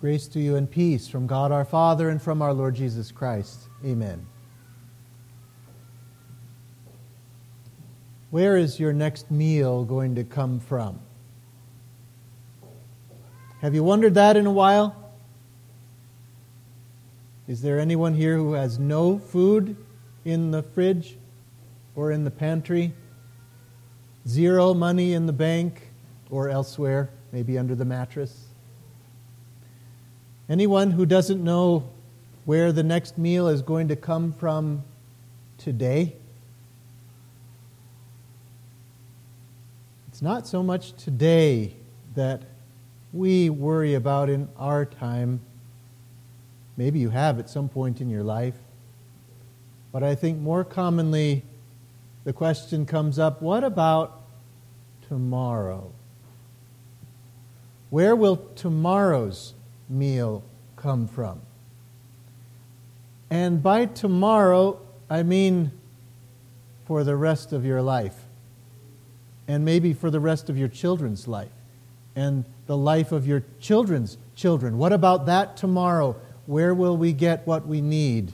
Grace to you and peace from God our Father and from our Lord Jesus Christ. Amen. Where is your next meal going to come from? Have you wondered that in a while? Is there anyone here who has no food in the fridge or in the pantry? Zero money in the bank or elsewhere, maybe under the mattress? Anyone who doesn't know where the next meal is going to come from today? It's not so much today that we worry about in our time. Maybe you have at some point in your life. But I think more commonly the question comes up, what about tomorrow? Where will tomorrow's meal come from? And by tomorrow, I mean for the rest of your life. And maybe for the rest of your children's life. And the life of your children's children. What about that tomorrow? Where will we get what we need?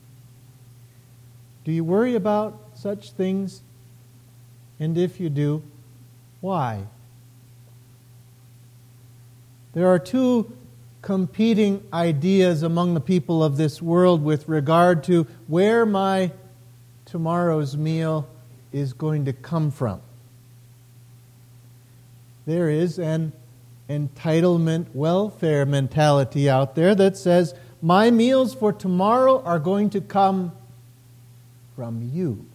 Do you worry about such things? And if you do, why? There are two competing ideas among the people of this world with regard to where my tomorrow's meal is going to come from. There is an entitlement welfare mentality out there that says, my meals for tomorrow are going to come from you.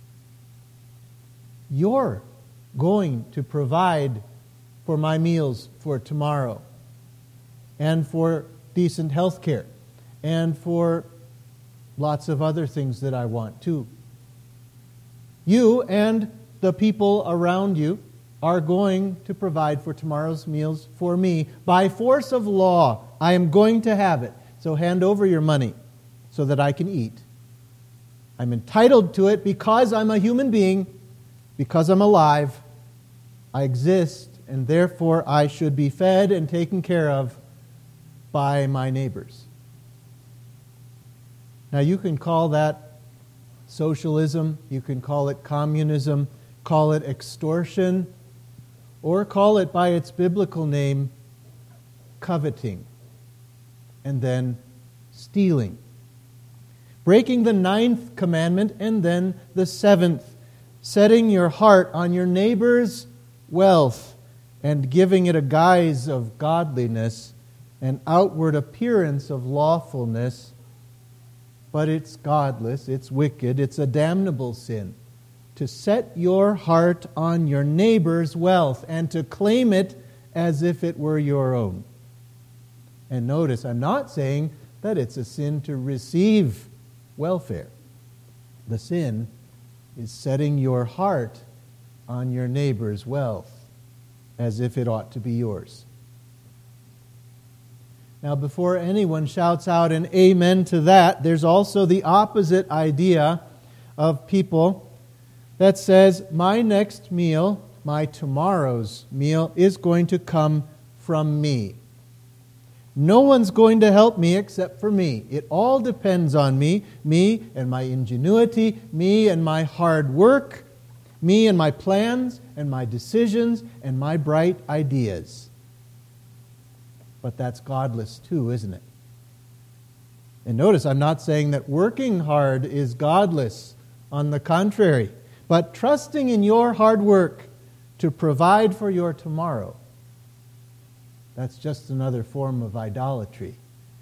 You're going to provide for my meals for tomorrow, and for decent health care, and for lots of other things that I want too. You and the people around you are going to provide for tomorrow's meals for me. By force of law, I am going to have it. So hand over your money so that I can eat. I'm entitled to it because I'm a human being, because I'm alive. I exist, and therefore I should be fed and taken care of by my neighbors. Now you can call that socialism, you can call it communism, call it extortion, or call it by its biblical name, coveting, and then stealing. Breaking the 9th commandment and then the 7th, setting your heart on your neighbor's wealth and giving it a guise of godliness, an outward appearance of lawfulness, but it's godless, it's wicked, it's a damnable sin. To set your heart on your neighbor's wealth and to claim it as if it were your own. And notice, I'm not saying that it's a sin to receive welfare. The sin is setting your heart on your neighbor's wealth as if it ought to be yours. Now, before anyone shouts out an amen to that, there's also the opposite idea of people that says, my next meal, my tomorrow's meal, is going to come from me. No one's going to help me except for me. It all depends on me and my ingenuity, me and my hard work, me and my plans and my decisions and my bright ideas. But that's godless too, isn't it? And notice, I'm not saying that working hard is godless. On the contrary. But trusting in your hard work to provide for your tomorrow, that's just another form of idolatry.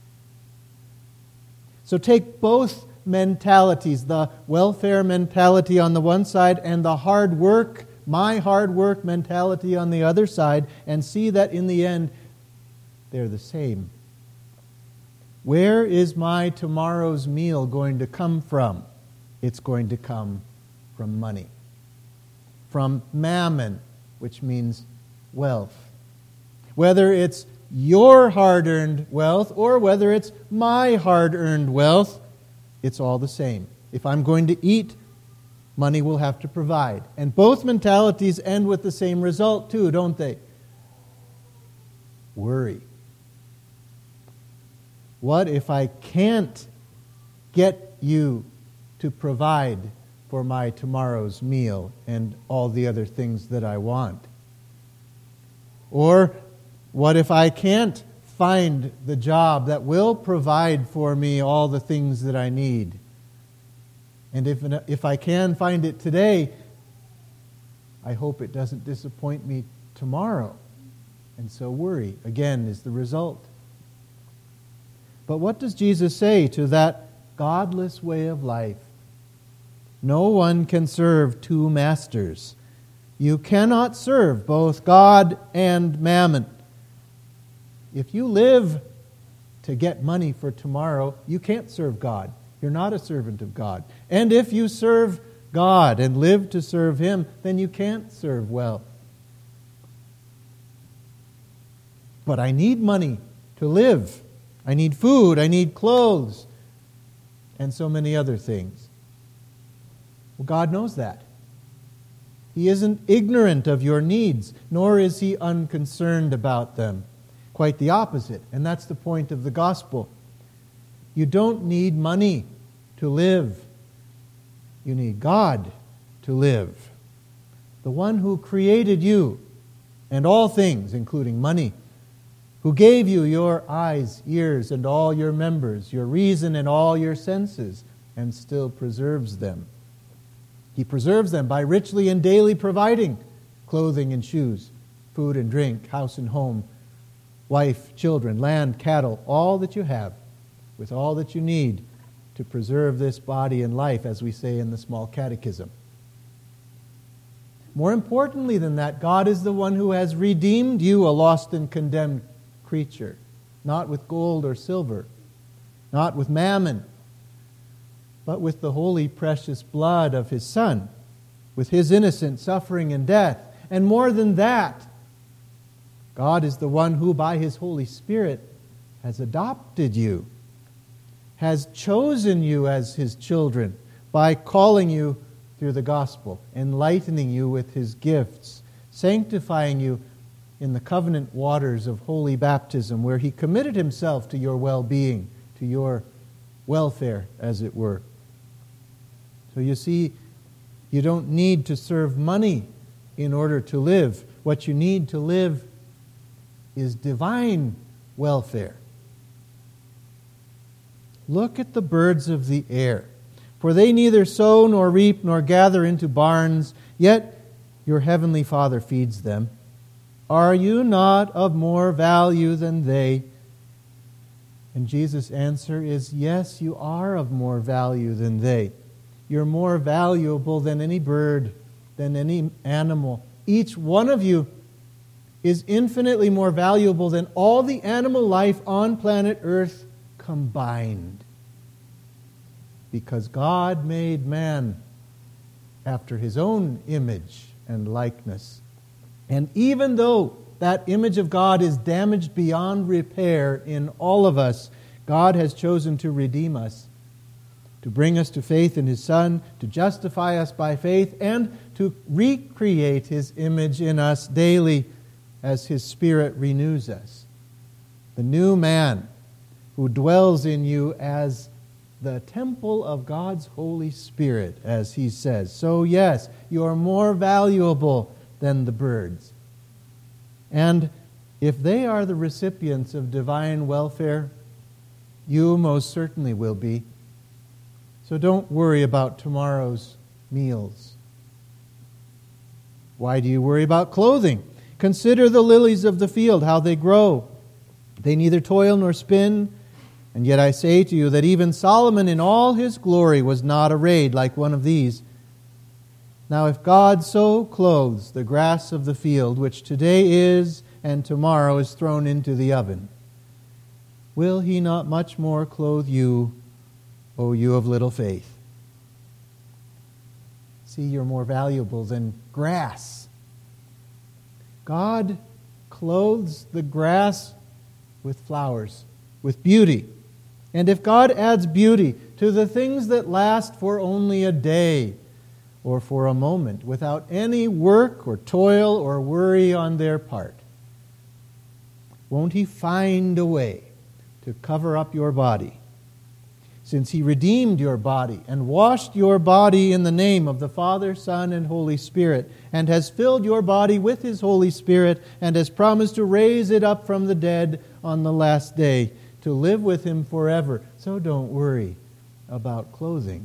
So take both mentalities, the welfare mentality on the one side and the hard work, my hard work mentality on the other side, and see that in the end, they're the same. Where is my tomorrow's meal going to come from? It's going to come from money. From mammon, which means wealth. Whether it's your hard-earned wealth or whether it's my hard-earned wealth, it's all the same. If I'm going to eat, money will have to provide. And both mentalities end with the same result too, don't they? Worry. What if I can't get you to provide for my tomorrow's meal and all the other things that I want? Or what if I can't find the job that will provide for me all the things that I need? And if I can find it today, I hope it doesn't disappoint me tomorrow. And so worry, again, is the result. But what does Jesus say to that godless way of life? No one can serve two masters. You cannot serve both God and mammon. If you live to get money for tomorrow, you can't serve God. You're not a servant of God. And if you serve God and live to serve Him, then you can't serve well. But I need money to live. I need food. I need clothes. And so many other things. Well, God knows that. He isn't ignorant of your needs, nor is He unconcerned about them. Quite the opposite. And that's the point of the gospel. You don't need money to live. You need God to live. The one who created you and all things, including money, who gave you your eyes, ears, and all your members, your reason and all your senses, and still preserves them. He preserves them by richly and daily providing clothing and shoes, food and drink, house and home, wife, children, land, cattle, all that you have, with all that you need to preserve this body and life, as we say in the small catechism. More importantly than that, God is the one who has redeemed you, a lost and condemned creature, not with gold or silver, not with mammon, but with the holy, precious blood of His Son, with His innocent suffering and death. And more than that, God is the one who, by His Holy Spirit, has adopted you, has chosen you as His children by calling you through the gospel, enlightening you with His gifts, sanctifying you in the covenant waters of holy baptism, where He committed Himself to your well-being, to your welfare, as it were. So you see, you don't need to serve money in order to live. What you need to live is divine welfare. Look at the birds of the air, for they neither sow nor reap nor gather into barns, yet your heavenly Father feeds them. Are you not of more value than they? And Jesus' answer is, yes, you are of more value than they. You're more valuable than any bird, than any animal. Each one of you is infinitely more valuable than all the animal life on planet Earth combined. Because God made man after His own image and likeness. And even though that image of God is damaged beyond repair in all of us, God has chosen to redeem us, to bring us to faith in His Son, to justify us by faith, and to recreate His image in us daily as His Spirit renews us. The new man who dwells in you as the temple of God's Holy Spirit, as He says. So yes, you are more valuable than the birds. And if they are the recipients of divine welfare, you most certainly will be. So don't worry about tomorrow's meals. Why do you worry about clothing? Consider the lilies of the field, how they grow. They neither toil nor spin. And yet I say to you that even Solomon in all his glory was not arrayed like one of these. Now if God so clothes the grass of the field, which today is and tomorrow is thrown into the oven, will He not much more clothe you, O you of little faith? See, you're more valuable than grass. God clothes the grass with flowers, with beauty. And if God adds beauty to the things that last for only a day or for a moment, without any work or toil or worry on their part, won't He find a way to cover up your body, since he redeemed your body and washed your body in the name of the Father, Son, and Holy Spirit, and has filled your body with his Holy Spirit, and has promised to raise it up from the dead on the last day, to live with him forever. So don't worry about clothing.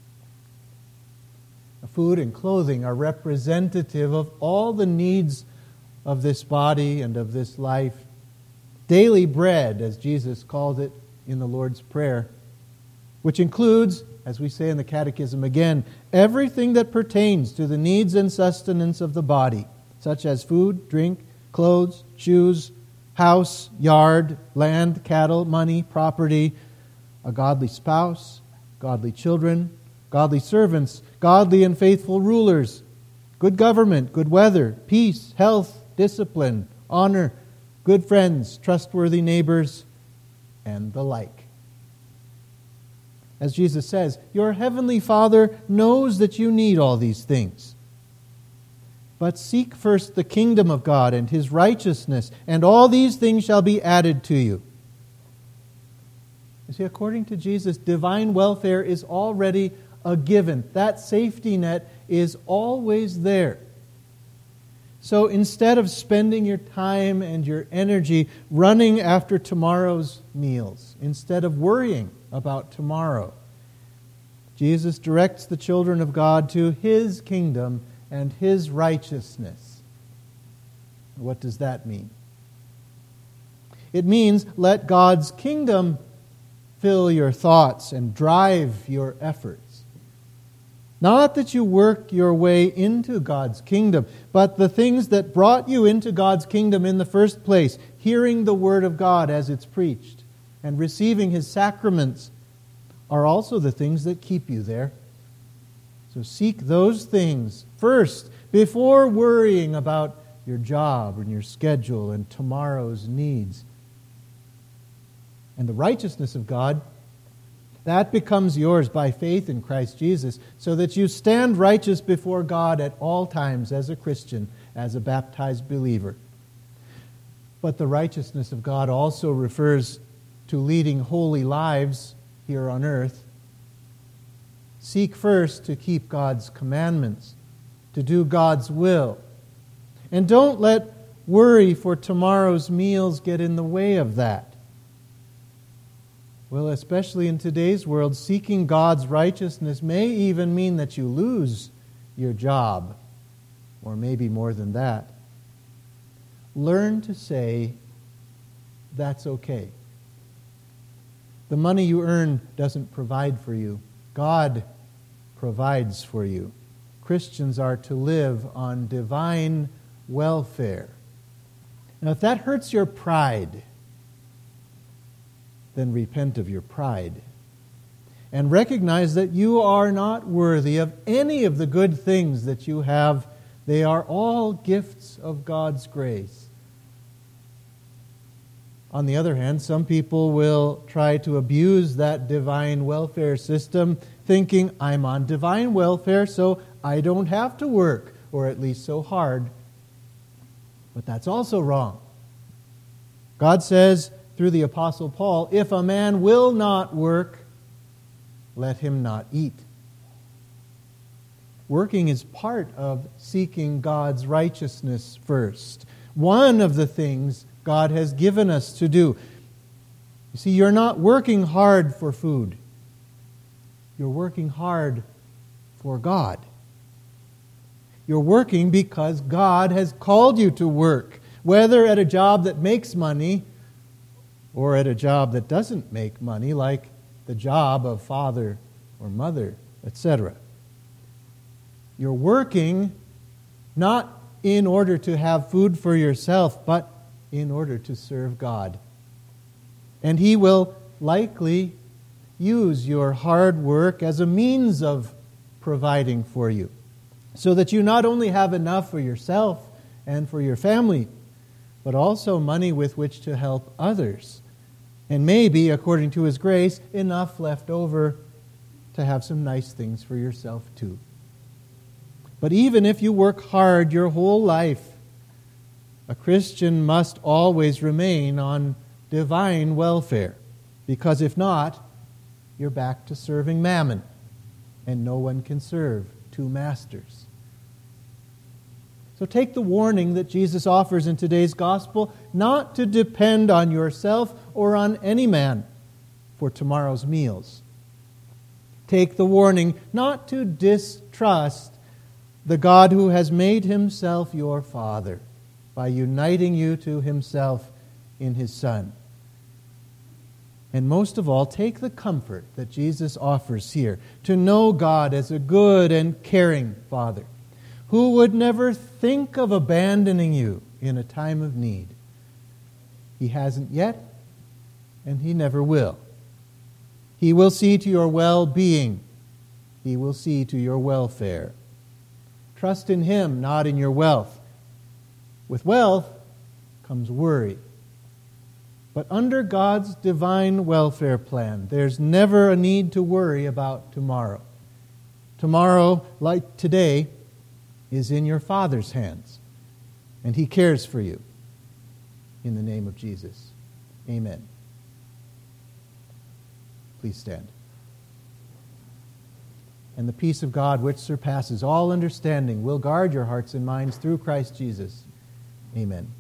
Food and clothing are representative of all the needs of this body and of this life. Daily bread, as Jesus called it in the Lord's Prayer, which includes, as we say in the Catechism again, everything that pertains to the needs and sustenance of the body, such as food, drink, clothes, shoes, house, yard, land, cattle, money, property, a godly spouse, godly children, godly servants, godly and faithful rulers, good government, good weather, peace, health, discipline, honor, good friends, trustworthy neighbors, and the like. As Jesus says, your heavenly Father knows that you need all these things. But seek first the kingdom of God and his righteousness, and all these things shall be added to you. You see, according to Jesus, divine welfare is already a given. That safety net is always there. So instead of spending your time and your energy running after tomorrow's meals, instead of worrying about tomorrow, Jesus directs the children of God to his kingdom and his righteousness. What does that mean? It means let God's kingdom fill your thoughts and drive your efforts. Not that you work your way into God's kingdom, but the things that brought you into God's kingdom in the first place, hearing the Word of God as it's preached and receiving his sacraments, are also the things that keep you there. So seek those things first before worrying about your job and your schedule and tomorrow's needs. And the righteousness of God, that becomes yours by faith in Christ Jesus, so that you stand righteous before God at all times as a Christian, as a baptized believer. But the righteousness of God also refers to leading holy lives here on earth. Seek first to keep God's commandments, to do God's will. And don't let worry for tomorrow's meals get in the way of that. Well, especially in today's world, seeking God's righteousness may even mean that you lose your job, or maybe more than that. Learn to say, that's okay. The money you earn doesn't provide for you. God provides for you. Christians are to live on divine welfare. Now, if that hurts your pride, then repent of your pride and recognize that you are not worthy of any of the good things that you have. They are all gifts of God's grace. On the other hand, some people will try to abuse that divine welfare system, thinking, I'm on divine welfare, so I don't have to work, or at least so hard. But that's also wrong. God says, through the Apostle Paul, if a man will not work, let him not eat. Working is part of seeking God's righteousness first. One of the things God has given us to do. You see, you're not working hard for food. You're working hard for God. You're working because God has called you to work, whether at a job that makes money or at a job that doesn't make money, like the job of father or mother, etc. You're working not in order to have food for yourself, but in order to serve God. And He will likely use your hard work as a means of providing for you, so that you not only have enough for yourself and for your family, but also money with which to help others. And maybe, according to His grace, enough left over to have some nice things for yourself too. But even if you work hard your whole life, a Christian must always remain on divine welfare. Because if not, you're back to serving mammon, and no one can serve two masters. So take the warning that Jesus offers in today's gospel not to depend on yourself or on any man for tomorrow's meals. Take the warning not to distrust the God who has made himself your Father by uniting you to himself in his Son. And most of all, take the comfort that Jesus offers here to know God as a good and caring Father who would never think of abandoning you in a time of need. He hasn't yet, and he never will. He will see to your well-being. He will see to your welfare. Trust in him, not in your wealth. With wealth comes worry. But under God's divine welfare plan, there's never a need to worry about tomorrow. Tomorrow, like today, is in your Father's hands, and he cares for you. In the name of Jesus, amen. Please stand. And the peace of God, which surpasses all understanding, will guard your hearts and minds through Christ Jesus. Amen.